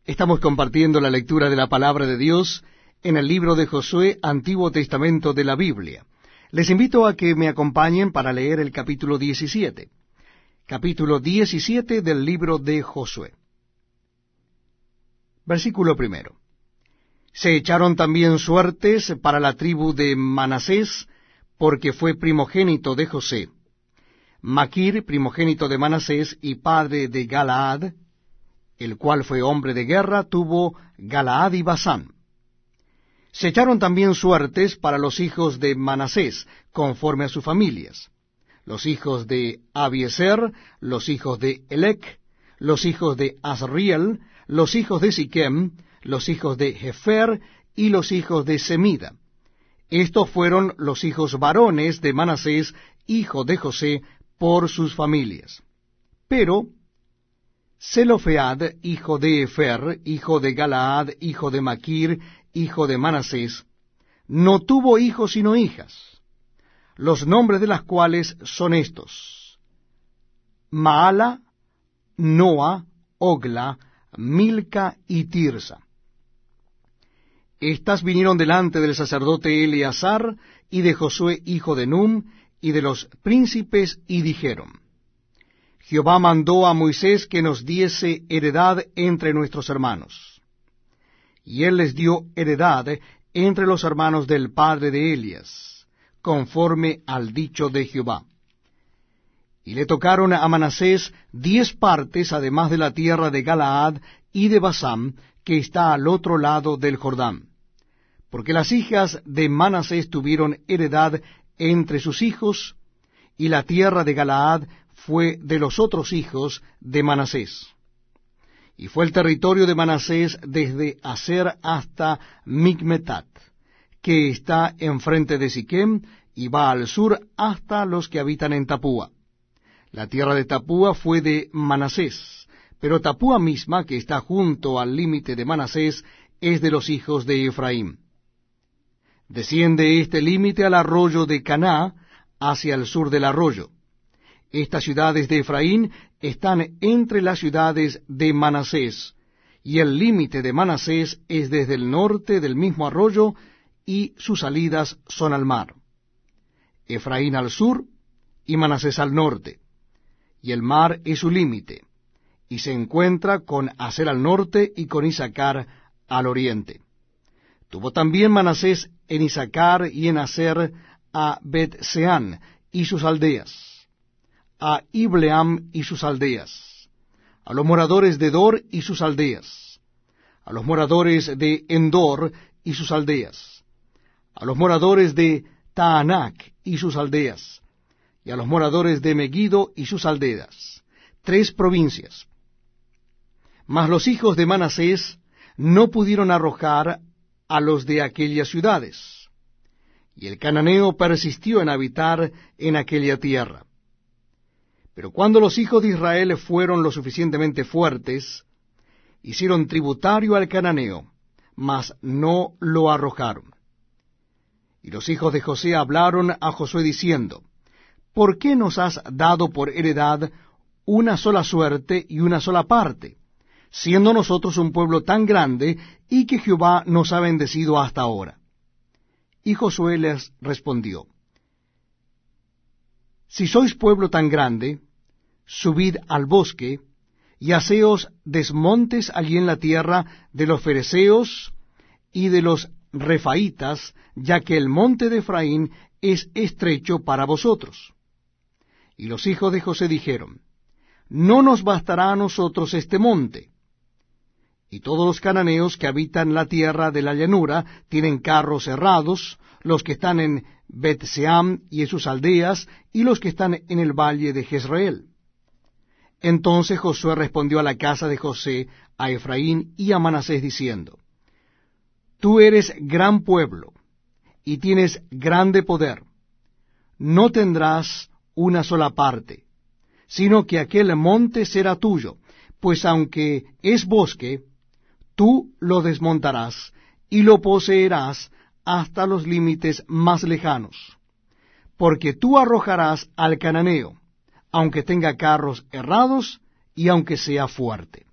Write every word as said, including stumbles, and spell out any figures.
Estamos compartiendo la lectura de la palabra de Dios en el libro de Josué, Antiguo Testamento de la Biblia. Les invito a que me acompañen para leer el capítulo diecisiete. Capítulo diecisiete del libro de Josué. Versículo primero. Se echaron también suertes para la tribu de Manasés, porque fue primogénito de José. Maquir, primogénito de Manasés y padre de Galaad, el cual fue hombre de guerra, tuvo Galaad y Basán. Se echaron también suertes para los hijos de Manasés, conforme a sus familias. Los hijos de Abiezer, los hijos de Elec, los hijos de Asriel, los hijos de Siquem, los hijos de Jefer y los hijos de Semida. Estos fueron los hijos varones de Manasés, hijo de José, por sus familias. Pero Zelofead, hijo de Efer, hijo de Galaad, hijo de Maquir, hijo de Manasés, no tuvo hijos sino hijas, los nombres de las cuales son estos: Maala, Noa, Ogla, Milca y Tirsa. Estas vinieron delante del sacerdote Eleazar y de Josué hijo de Num y de los príncipes, y dijeron: Jehová mandó a Moisés que nos diese heredad entre nuestros hermanos. Y él les dio heredad entre los hermanos del padre de Elias, conforme al dicho de Jehová. Y le tocaron a Manasés diez partes, además de la tierra de Galaad y de Basán, que está al otro lado del Jordán, porque las hijas de Manasés tuvieron heredad entre sus hijos, y la tierra de Galaad fue de los otros hijos de Manasés. Y fue el territorio de Manasés desde Aser hasta Micmetat, que está enfrente de Siquem, y va al sur hasta los que habitan en Tapúa. La tierra de Tapúa fue de Manasés, pero Tapúa misma, que está junto al límite de Manasés, es de los hijos de Efraín. Desciende este límite al arroyo de Caná, hacia el sur del arroyo. Estas ciudades de Efraín están entre las ciudades de Manasés, y el límite de Manasés es desde el norte del mismo arroyo, y sus salidas son al mar. Efraín al sur, y Manasés al norte, y el mar es su límite, y se encuentra con Aser al norte y con Isacar al oriente. Tuvo también Manasés en Isacar y en Aser a Bet-Seán y sus aldeas, a Ibleam y sus aldeas, a los moradores de Dor y sus aldeas, a los moradores de Endor y sus aldeas, a los moradores de Taanac y sus aldeas, y a los moradores de Megiddo y sus aldeas, tres provincias. Mas los hijos de Manasés no pudieron arrojar a los de aquellas ciudades, y el cananeo persistió en habitar en aquella tierra. Pero cuando los hijos de Israel fueron lo suficientemente fuertes, hicieron tributario al cananeo, mas no lo arrojaron. Y los hijos de José hablaron a Josué diciendo: ¿Por qué nos has dado por heredad una sola suerte y una sola parte, siendo nosotros un pueblo tan grande, y que Jehová nos ha bendecido hasta ahora? Y Josué les respondió: Si sois pueblo tan grande, subid al bosque, y haceos desmontes allí en la tierra de los fereceos y de los refaitas, ya que el monte de Efraín es estrecho para vosotros. Y los hijos de José dijeron: No nos bastará a nosotros este monte. Y todos los cananeos que habitan la tierra de la llanura tienen carros herrados, los que están en Bet-Seam y en sus aldeas, y los que están en el valle de Jezreel. Entonces Josué respondió a la casa de José, a Efraín y a Manasés, diciendo: Tú eres gran pueblo, y tienes grande poder. No tendrás una sola parte, sino que aquel monte será tuyo, pues aunque es bosque, tú lo desmontarás y lo poseerás hasta los límites más lejanos, porque tú arrojarás al cananeo, aunque tenga carros herrados y aunque sea fuerte.